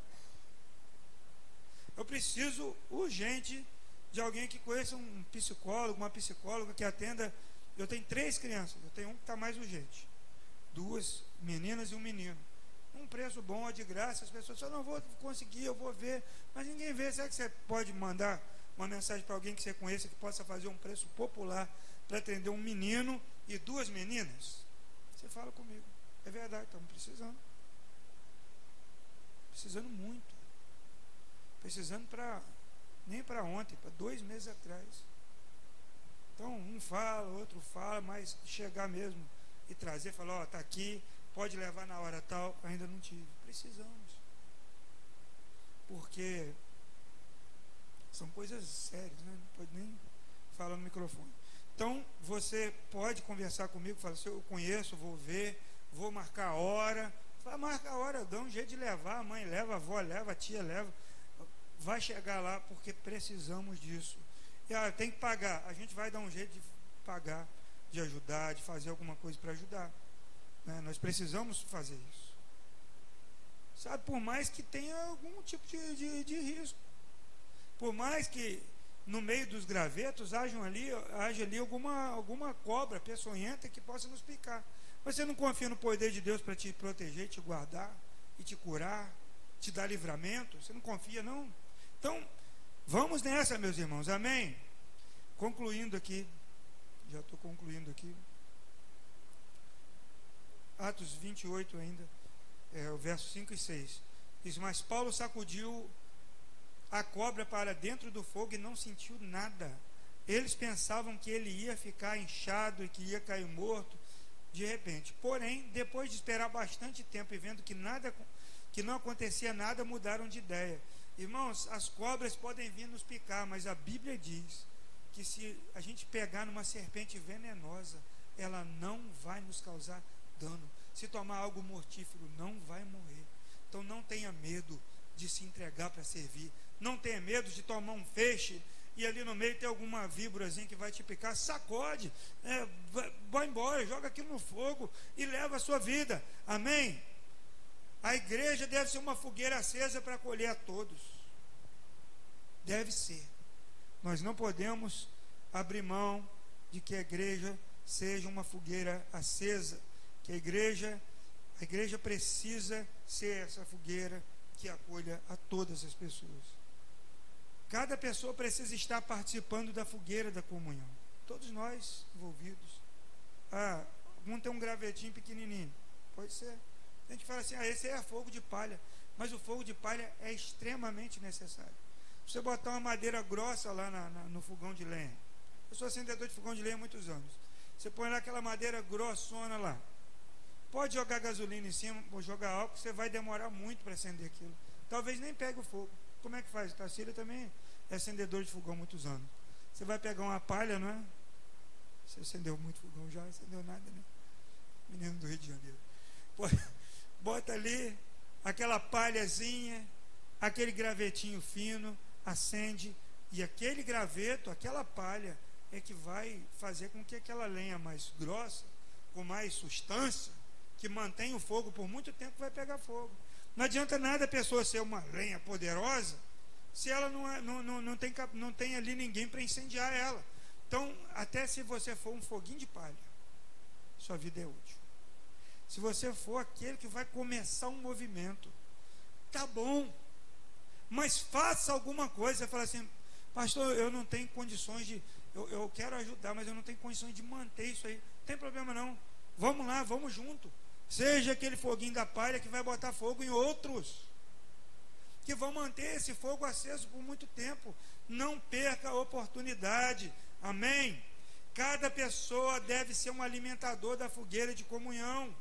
Eu preciso urgente de alguém que conheça um psicólogo, uma psicóloga que atenda. Eu tenho 3 crianças, eu tenho um que está mais urgente, 2 meninas e um menino. Um preço bom, de graça. As pessoas falam: não vou conseguir, eu vou ver. Mas ninguém vê. Será que você pode mandar uma mensagem para alguém que você conheça, que possa fazer um preço popular para atender um menino e 2 meninas? Você fala comigo. É verdade, estamos precisando. Precisando muito. Precisando nem para ontem, para 2 meses atrás. Então, um fala, outro fala, mas chegar mesmo e trazer, falar: ó, está aqui, pode levar na hora tal, ainda não tive. Precisamos. porque são coisas sérias, né? Não pode nem falar no microfone. Então, você pode conversar comigo, falar, se eu conheço, vou ver, vou marcar a hora. Fala, marca a hora, dá um jeito de levar, a mãe leva, a avó leva, a tia leva. Vai chegar lá, porque precisamos disso. E tem que pagar, a gente vai dar um jeito de pagar, de ajudar, de fazer alguma coisa para ajudar, né? Nós precisamos fazer isso, sabe, por mais que tenha algum tipo de risco, por mais que no meio dos gravetos haja ali alguma cobra peçonhenta que possa nos picar. Você não confia no poder de Deus para te proteger, te guardar e te curar, te dar livramento? Você não confia, não? Então, vamos nessa, meus irmãos, amém? Concluindo aqui, já estou concluindo aqui, Atos 28 ainda, o verso 5 e 6, diz, mas Paulo sacudiu a cobra para dentro do fogo e não sentiu nada. Eles pensavam que ele ia ficar inchado e que ia cair morto de repente. Porém, depois de esperar bastante tempo e vendo que não acontecia nada, mudaram de ideia. Irmãos, as cobras podem vir nos picar, mas a Bíblia diz que se a gente pegar numa serpente venenosa, ela não vai nos causar dano. Se tomar algo mortífero, não vai morrer. Então não tenha medo de se entregar para servir. Não tenha medo de tomar um feixe e ali no meio tem alguma víborazinha que vai te picar. Sacode, vai embora, joga aquilo no fogo e leva a sua vida. Amém? A igreja deve ser uma fogueira acesa para acolher a todos. Deve ser. Nós não podemos abrir mão de que a igreja seja uma fogueira acesa, que a igreja precisa ser essa fogueira que acolha a todas as pessoas. Cada pessoa precisa estar participando da fogueira da comunhão. Todos nós envolvidos. Algum tem um gravetinho pequenininho. Pode ser. A gente fala assim, esse é fogo de palha. Mas o fogo de palha é extremamente necessário. Você botar uma madeira grossa lá no fogão de lenha. Eu sou acendedor de fogão de lenha há muitos anos. Você põe lá aquela madeira grossona lá. Pode jogar gasolina em cima, ou jogar álcool, você vai demorar muito para acender aquilo. Talvez nem pegue o fogo. Como é que faz? O Tarcílio também é acendedor de fogão há muitos anos. Você vai pegar uma palha, não é? Você acendeu muito fogão já? Acendeu nada, né? Menino do Rio de Janeiro. Bota ali aquela palhazinha, aquele gravetinho fino, acende, e aquele graveto, aquela palha é que vai fazer com que aquela lenha mais grossa, com mais substância, que mantém o fogo por muito tempo, vai pegar fogo. Não adianta nada a pessoa ser uma lenha poderosa se ela não tem ali ninguém para incendiar ela. Então, até se você for um foguinho de palha, sua vida é útil. Se você for aquele que vai começar um movimento, tá bom, mas faça alguma coisa. Você fala assim, pastor, eu não tenho condições de, eu quero ajudar, mas eu não tenho condições de manter isso aí. Não tem problema não, vamos lá, vamos junto. Seja aquele foguinho da palha que vai botar fogo em outros, que vão manter esse fogo aceso por muito tempo. Não perca a oportunidade. Amém? Cada pessoa deve ser um alimentador da fogueira de comunhão.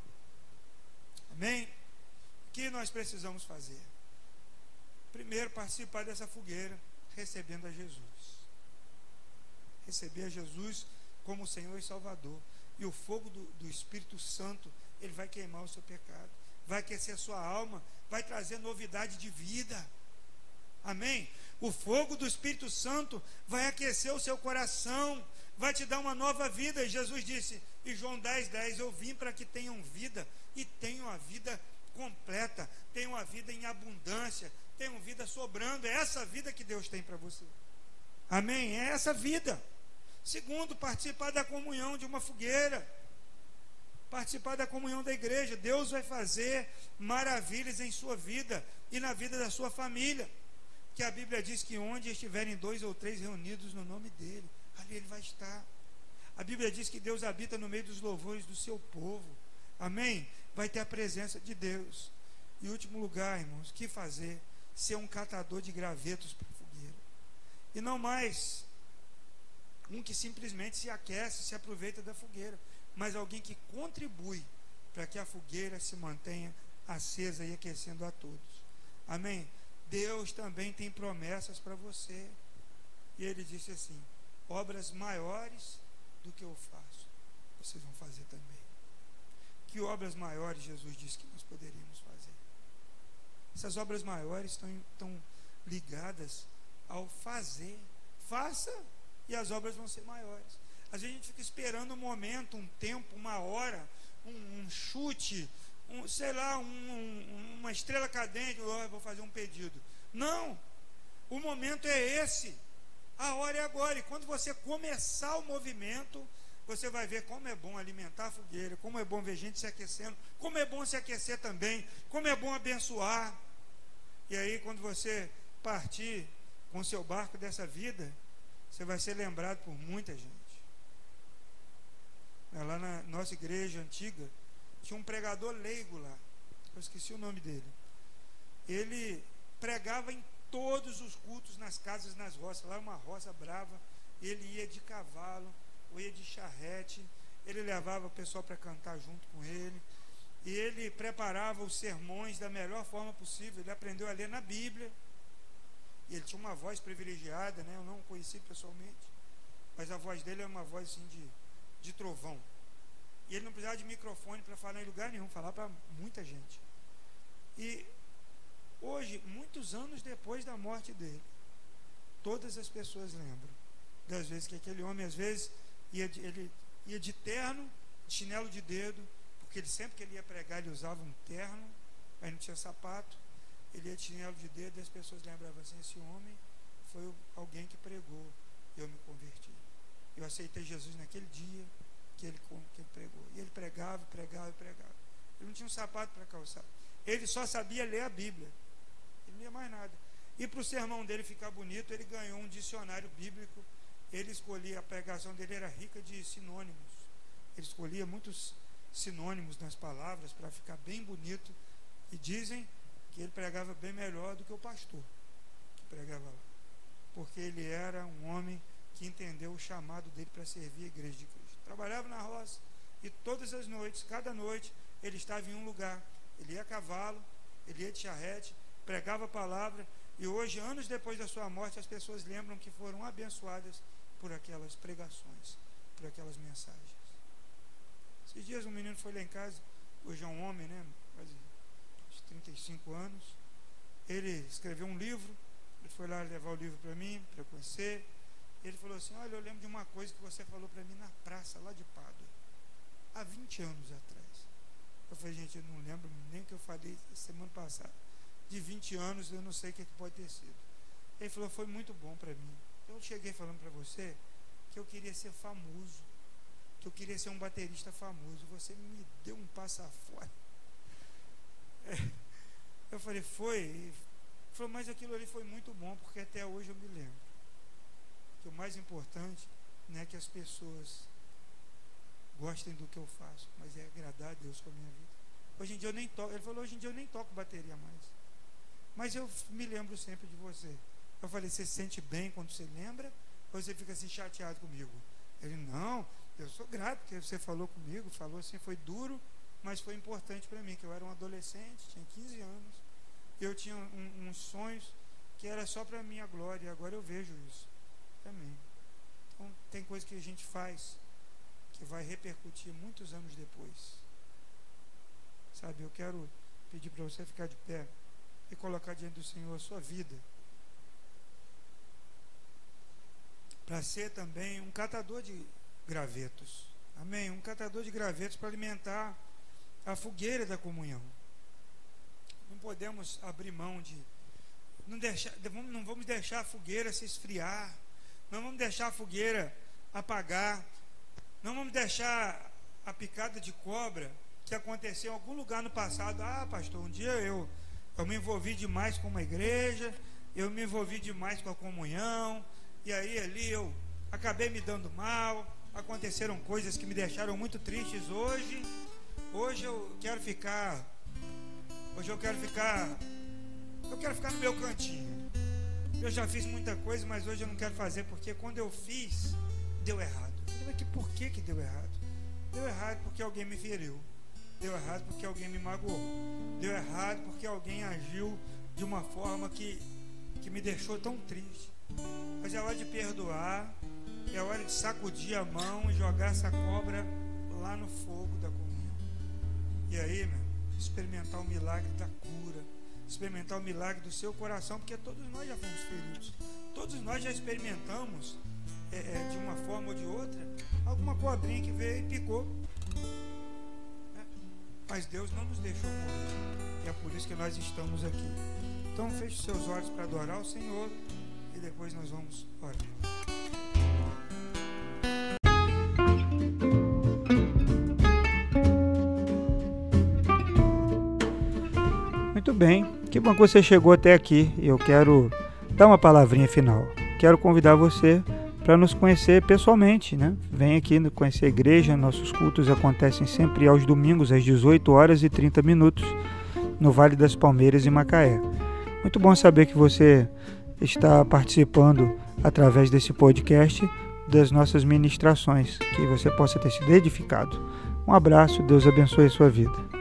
Amém? O que nós precisamos fazer? Primeiro, participar dessa fogueira, recebendo a Jesus. Receber a Jesus como Senhor e Salvador. E o fogo do Espírito Santo, ele vai queimar o seu pecado, vai aquecer a sua alma, vai trazer novidade de vida. Amém? O fogo do Espírito Santo vai aquecer o seu coração, vai te dar uma nova vida. E Jesus disse em João 10:10, eu vim para que tenham vida e tenham a vida completa, tenham a vida em abundância, tenham vida sobrando. É essa vida que Deus tem para você. Amém? É essa vida. Segundo, participar da comunhão de uma fogueira, participar da comunhão da igreja. Deus vai fazer maravilhas em sua vida e na vida da sua família, que a Bíblia diz que onde estiverem 2 ou 3 reunidos no nome dele, ali ele vai estar. A Bíblia diz que Deus habita no meio dos louvores do seu povo. Amém? Vai ter a presença de Deus. E último lugar, irmãos, o que fazer? Ser um catador de gravetos para a fogueira, e não mais um que simplesmente se aquece, se aproveita da fogueira, mas alguém que contribui para que a fogueira se mantenha acesa e aquecendo a todos. Amém? Deus também tem promessas para você. E ele disse assim: obras maiores do que eu faço, vocês vão fazer também. Que obras maiores Jesus disse que nós poderíamos fazer? Essas obras maiores estão ligadas ao fazer. Faça e as obras vão ser maiores. Às vezes a gente fica esperando um momento, um tempo, uma hora, um chute, sei lá, uma estrela cadente. Eu vou fazer um pedido. Não, o momento é esse. A hora é agora. E quando você começar o movimento, você vai ver como é bom alimentar a fogueira, como é bom ver gente se aquecendo, como é bom se aquecer também, como é bom abençoar. E aí, quando você partir com o seu barco dessa vida, você vai ser lembrado por muita gente. Lá na nossa igreja antiga, tinha um pregador leigo lá, eu esqueci o nome dele. Ele pregava em todos os cultos, nas casas, nas roças. Lá uma roça brava, ele ia de cavalo, ou ia de charrete, ele levava o pessoal para cantar junto com ele, e ele preparava os sermões da melhor forma possível. Ele aprendeu a ler na Bíblia, e ele tinha uma voz privilegiada, né? Eu não o conheci pessoalmente, mas a voz dele é uma voz assim de trovão, e ele não precisava de microfone para falar em lugar nenhum, falar para muita gente. E hoje, muitos anos depois da morte dele, todas as pessoas lembram das vezes que aquele homem, às vezes, ele ia de terno, de chinelo de dedo, porque ele sempre que ele ia pregar, ele usava um terno, aí não tinha sapato, ele ia de chinelo de dedo, e as pessoas lembravam assim: esse homem foi alguém que pregou, e eu me converti. Eu aceitei Jesus naquele dia que ele pregou. E ele pregava. Ele não tinha um sapato para calçar, ele só sabia ler a Bíblia, ele não lia mais nada. E para o sermão dele ficar bonito, ele ganhou um dicionário bíblico. Ele escolhia, a pregação dele era rica de sinônimos, ele escolhia muitos sinônimos nas palavras para ficar bem bonito, e dizem que ele pregava bem melhor do que o pastor que pregava lá, porque ele era um homem que entendeu o chamado dele para servir a igreja de Cristo. Trabalhava na roça, e todas as noites, cada noite, ele estava em um lugar. Ele ia a cavalo, ele ia de charrete, pregava a palavra. E hoje, anos depois da sua morte, as pessoas lembram que foram abençoadas por aquelas pregações, por aquelas mensagens. Esses dias um menino foi lá em casa, hoje é um homem, né, quase 35 anos. Ele escreveu um livro, ele foi lá levar o livro para mim, para eu conhecer. Ele falou assim: olha, eu lembro de uma coisa que você falou para mim na praça lá de Pádua, há 20 anos atrás. Eu falei: gente, eu não lembro nem o que eu falei semana passada. De 20 anos eu não sei o que pode ter sido. Ele falou: foi muito bom para mim. Eu cheguei falando para você que eu queria ser famoso, que eu queria ser um baterista famoso. Você me deu um passa fora. Eu falei: foi? Ele falou: mas aquilo ali foi muito bom, porque até hoje eu me lembro que o mais importante não é que as pessoas gostem do que eu faço, mas é agradar a Deus com a minha vida. Hoje em dia eu nem toco. Ele falou: hoje em dia eu nem toco bateria mais, mas eu me lembro sempre de você. Eu falei: você se sente bem quando você lembra, ou você fica assim chateado comigo? Ele: não, eu sou grato porque você falou comigo. Falou assim, foi duro, mas foi importante para mim, que eu era um adolescente, tinha 15 anos, e eu tinha uns sonhos que era só para minha glória, e agora eu vejo isso também. Então tem coisa que a gente faz que vai repercutir muitos anos depois, sabe? Eu quero pedir para você ficar de pé e colocar diante do Senhor a sua vida, para ser também um catador de gravetos, amém? Um catador de gravetos para alimentar a fogueira da comunhão. Não podemos abrir mão de não vamos deixar a fogueira se esfriar, não vamos deixar a fogueira apagar, não vamos deixar a picada de cobra que aconteceu em algum lugar no passado. Ah, pastor, um dia eu me envolvi demais com uma igreja, eu me envolvi demais com a comunhão, e aí ali eu acabei me dando mal, aconteceram coisas que me deixaram muito tristes. Hoje eu quero ficar no meu cantinho. Eu já fiz muita coisa, mas hoje eu não quero fazer, porque quando eu fiz, deu errado. Por que deu errado? Deu errado porque alguém me feriu, deu errado porque alguém me magoou, deu errado porque alguém agiu de uma forma que me deixou tão triste. Mas é hora de perdoar, é hora de sacudir a mão e jogar essa cobra lá no fogo da comunhão. E aí, meu, experimentar o milagre da cura, experimentar o milagre do seu coração, porque todos nós já fomos feridos, todos nós já experimentamos de uma forma ou de outra alguma cobrinha que veio e picou, né? Mas Deus não nos deixou morrer, e é por isso que nós estamos aqui. Então feche seus olhos para adorar o Senhor e depois nós vamos orar. Muito bem, que bom que você chegou até aqui. Eu quero dar uma palavrinha final. Quero convidar você para nos conhecer pessoalmente, né? Vem aqui conhecer a igreja. Nossos cultos acontecem sempre aos domingos às 18h30 no Vale das Palmeiras, em Macaé. Muito bom saber que você está participando através desse podcast das nossas ministrações, que você possa ter sido edificado. Um abraço, Deus abençoe a sua vida.